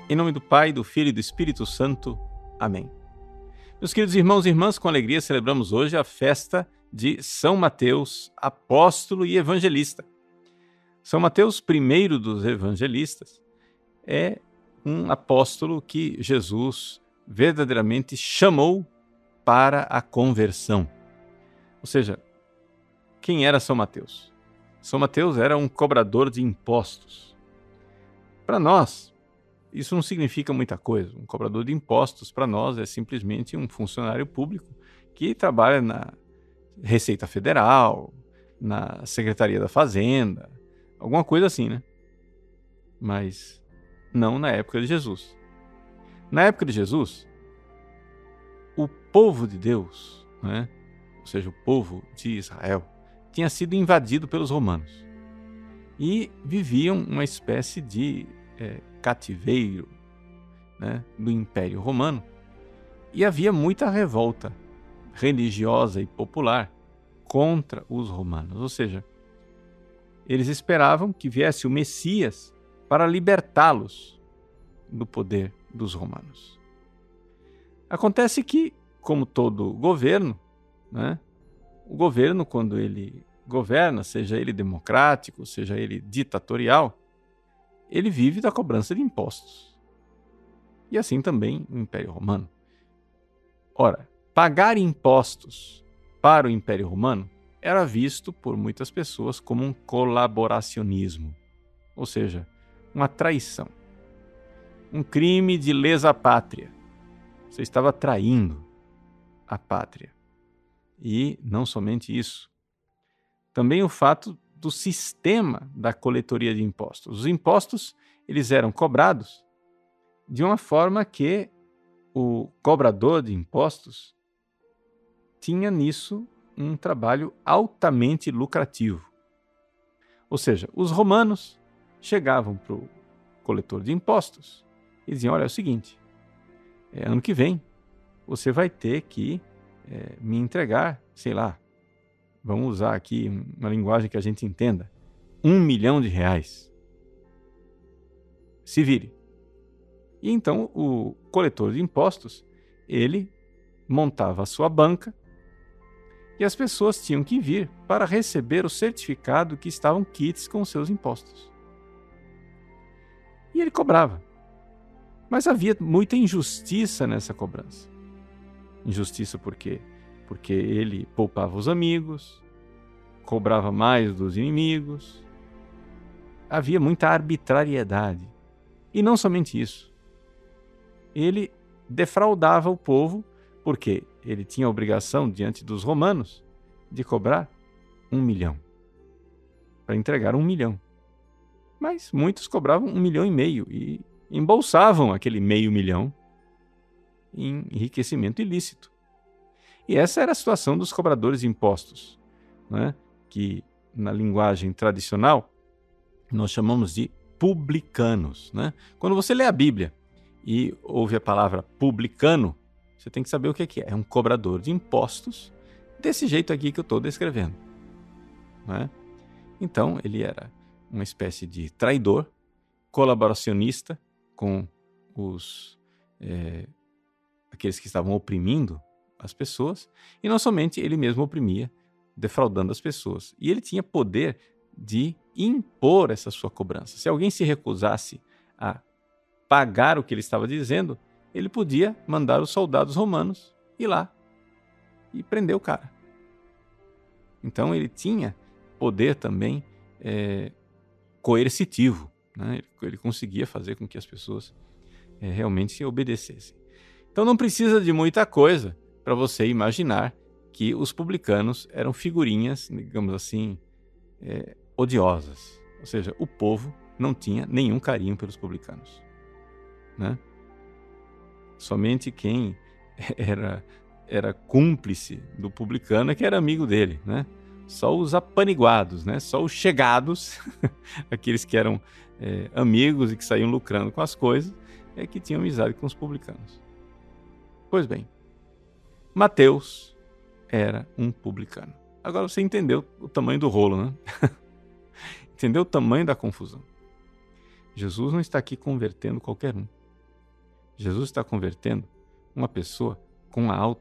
Em nome do Pai, do Filho e do Espírito Santo. Amém. Meus queridos irmãos e irmãs, com alegria celebramos hoje a festa de São Mateus, apóstolo e evangelista. São Mateus, primeiro dos evangelistas, é um apóstolo que Jesus verdadeiramente chamou para a conversão. Ou seja, quem era São Mateus? São Mateus era um cobrador de impostos. Para nós, isso não significa muita coisa. Um cobrador de impostos, para nós, é simplesmente um funcionário público que trabalha na Receita Federal, na Secretaria da Fazenda, alguma coisa assim, né? Mas não na época de Jesus. Na época de Jesus, o povo de Deus, né? Ou seja, o povo de Israel, tinha sido invadido pelos romanos e viviam uma espécie de cativeiro, né, do Império Romano, e havia muita revolta religiosa e popular contra os romanos. Ou seja, eles esperavam que viesse o Messias para libertá-los do poder dos romanos. Acontece que, como todo governo, né, o governo, quando ele governa, seja ele democrático, seja ele ditatorial, ele vive da cobrança de impostos. E assim também o Império Romano. Ora, pagar impostos para o Império Romano era visto por muitas pessoas como um colaboracionismo, ou seja, uma traição, um crime de lesa pátria. Você estava traindo a pátria. E não somente isso, também o fato do sistema da coletoria de impostos. Os impostos, eles eram cobrados de uma forma que o cobrador de impostos tinha nisso um trabalho altamente lucrativo. Ou seja, os romanos chegavam para o coletor de impostos e diziam: olha, é o seguinte, ano que vem você vai ter que me entregar, sei lá, vamos usar aqui uma linguagem que a gente entenda, R$1 milhão. Se vire. E então o coletor de impostos, ele montava a sua banca e as pessoas tinham que vir para receber o certificado que estavam quites com os seus impostos. E ele cobrava. Mas havia muita injustiça nessa cobrança. Injustiça por quê? Porque ele poupava os amigos, cobrava mais dos inimigos. Havia muita arbitrariedade. E não somente isso. Ele defraudava o povo porque ele tinha a obrigação, diante dos romanos, de cobrar 1 milhão. Para entregar 1 milhão. Mas muitos cobravam 1,5 milhão e embolsavam aquele meio milhão em enriquecimento ilícito. E essa era a situação dos cobradores de impostos, né? Que na linguagem tradicional nós chamamos de publicanos, né? Quando você lê a Bíblia e ouve a palavra publicano, você tem que saber o que é. É um cobrador de impostos desse jeito aqui que eu estou descrevendo, né? Então ele era uma espécie de traidor, colaboracionista com aqueles que estavam oprimindo as pessoas, e não somente ele mesmo oprimia, defraudando as pessoas. E ele tinha poder de impor essa sua cobrança. Se alguém se recusasse a pagar o que ele estava dizendo, ele podia mandar os soldados romanos ir lá e prender o cara. Então ele tinha poder também coercitivo, né? Ele conseguia fazer com que as pessoas realmente obedecessem. Então não precisa de muita coisa para você imaginar que os publicanos eram figurinhas, digamos assim, odiosas. Ou seja, o povo não tinha nenhum carinho pelos publicanos, né? Somente quem era cúmplice do publicano é que era amigo dele, né? Só os apaniguados, né? Só os chegados, aqueles que eram amigos e que saíam lucrando com as coisas, é que tinham amizade com os publicanos. Pois bem, Mateus era um publicano. Agora você entendeu o tamanho do rolo, né? Entendeu o tamanho da confusão. Jesus não está aqui convertendo qualquer um. Jesus está convertendo uma pessoa com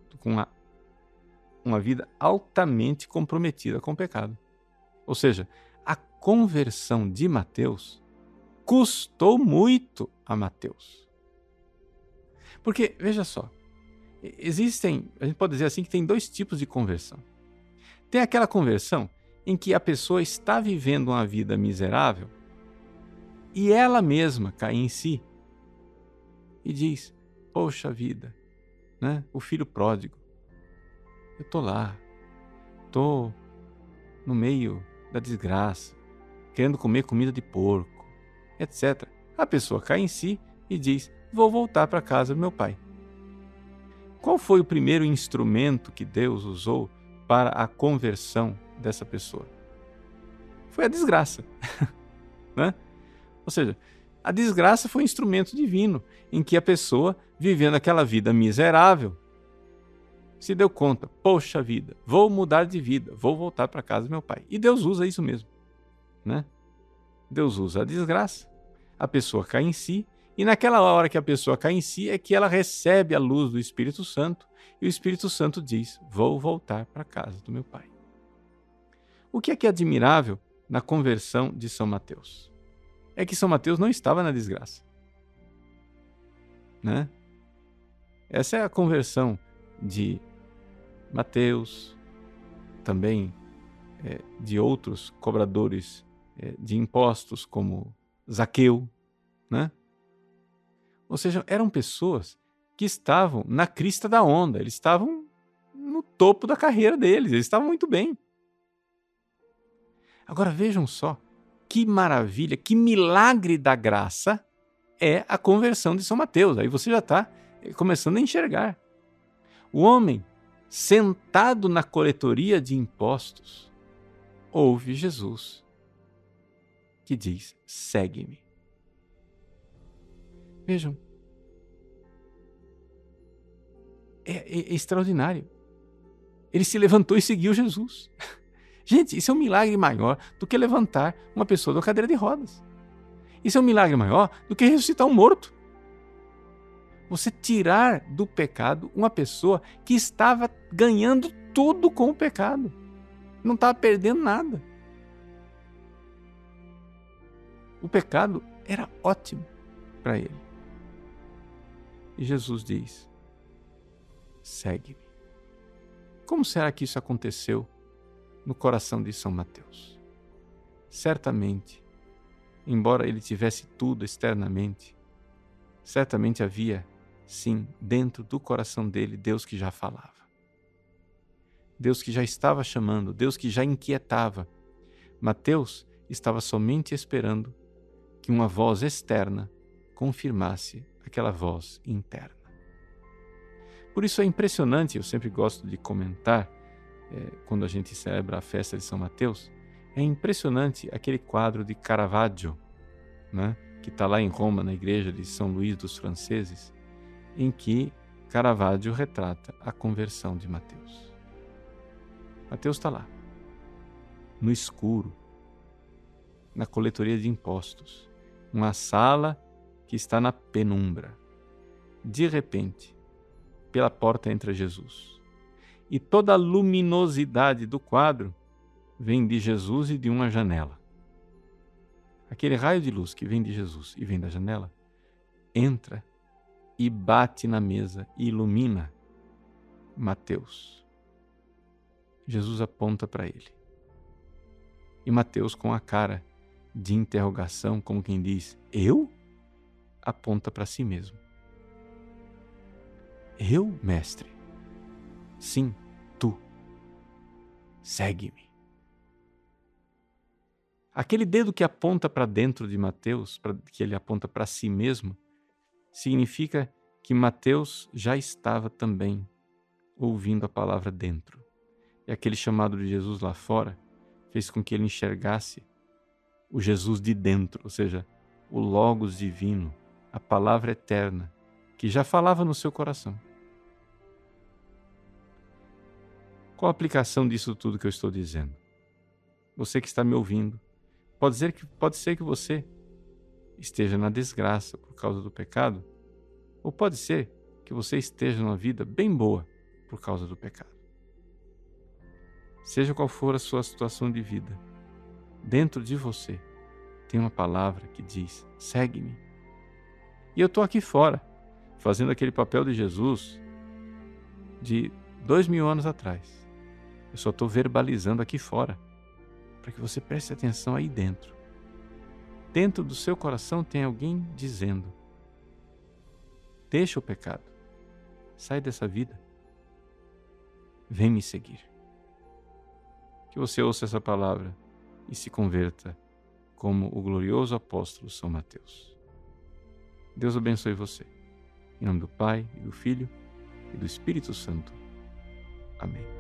uma vida altamente comprometida com o pecado. Ou seja, a conversão de Mateus custou muito a Mateus. Porque, veja só, a gente pode dizer assim que tem dois tipos de conversão. Tem aquela conversão em que a pessoa está vivendo uma vida miserável e ela mesma cai em si e diz, poxa vida, né? O filho pródigo, eu tô lá, tô no meio da desgraça, querendo comer comida de porco, etc. A pessoa cai em si e diz, vou voltar para a casa do meu pai. Qual foi o primeiro instrumento que Deus usou para a conversão dessa pessoa? Foi a desgraça. Né? Ou seja, a desgraça foi um instrumento divino em que a pessoa, vivendo aquela vida miserável, se deu conta, poxa vida, vou mudar de vida, vou voltar para a casa do meu pai. E Deus usa isso mesmo. Né? Deus usa a desgraça, a pessoa cai em si, e naquela hora que a pessoa cai em si é que ela recebe a luz do Espírito Santo, e o Espírito Santo diz, vou voltar para a casa do meu pai. O que é admirável na conversão de São Mateus? É que São Mateus não estava na desgraça. Né? Essa é a conversão de Mateus, também de outros cobradores de impostos, como Zaqueu, né? Ou seja, eram pessoas que estavam na crista da onda, eles estavam no topo da carreira deles, eles estavam muito bem. Agora vejam só, que maravilha, que milagre da graça é a conversão de São Mateus. Aí você já está começando a enxergar. O homem, sentado na coletoria de impostos, ouve Jesus, que diz, segue-me. Vejam, é extraordinário. Ele se levantou e seguiu Jesus. Gente, isso é um milagre maior do que levantar uma pessoa da cadeira de rodas. Isso é um milagre maior do que ressuscitar um morto. Você tirar do pecado uma pessoa que estava ganhando tudo com o pecado. Não estava perdendo nada. O pecado era ótimo para ele. E Jesus diz, segue-me. Como será que isso aconteceu no coração de São Mateus? Certamente, embora ele tivesse tudo externamente, certamente havia, sim, dentro do coração dele, Deus que já falava. Deus que já estava chamando, Deus que já inquietava. Mateus estava somente esperando que uma voz externa confirmasse aquela voz interna. Por isso é impressionante, eu sempre gosto de comentar, quando a gente celebra a festa de São Mateus, é impressionante aquele quadro de Caravaggio, né, que está lá em Roma, na igreja de São Luís dos Franceses, em que Caravaggio retrata a conversão de Mateus. Mateus está lá, no escuro, na coletoria de impostos, uma sala que está na penumbra. De repente, pela porta entra Jesus. E toda a luminosidade do quadro vem de Jesus e de uma janela. Aquele raio de luz que vem de Jesus e vem da janela, entra e bate na mesa e ilumina Mateus. Jesus aponta para ele. E Mateus, com a cara de interrogação, como quem diz, eu? Aponta para si mesmo. Eu, mestre? Sim, tu. Segue-me. Aquele dedo que aponta para dentro de Mateus, que ele aponta para si mesmo, significa que Mateus já estava também ouvindo a palavra dentro. E aquele chamado de Jesus lá fora fez com que ele enxergasse o Jesus de dentro, ou seja, o Logos divino, a palavra eterna, que já falava no seu coração. Qual a aplicação disso tudo que eu estou dizendo? Você que está me ouvindo, pode ser que você esteja na desgraça por causa do pecado, Ou pode ser que você esteja numa vida bem boa por causa do pecado. Seja qual for a sua situação de vida, dentro de você tem uma palavra que diz: segue-me. E eu estou aqui fora, fazendo aquele papel de Jesus de 2000 anos atrás. Eu só estou verbalizando aqui fora, para que você preste atenção aí dentro. Dentro do seu coração tem alguém dizendo: deixa o pecado, sai dessa vida, vem me seguir. Que você ouça essa palavra e se converta como o glorioso apóstolo São Mateus. Deus abençoe você. Em nome do Pai, e do Filho, e do Espírito Santo. Amém.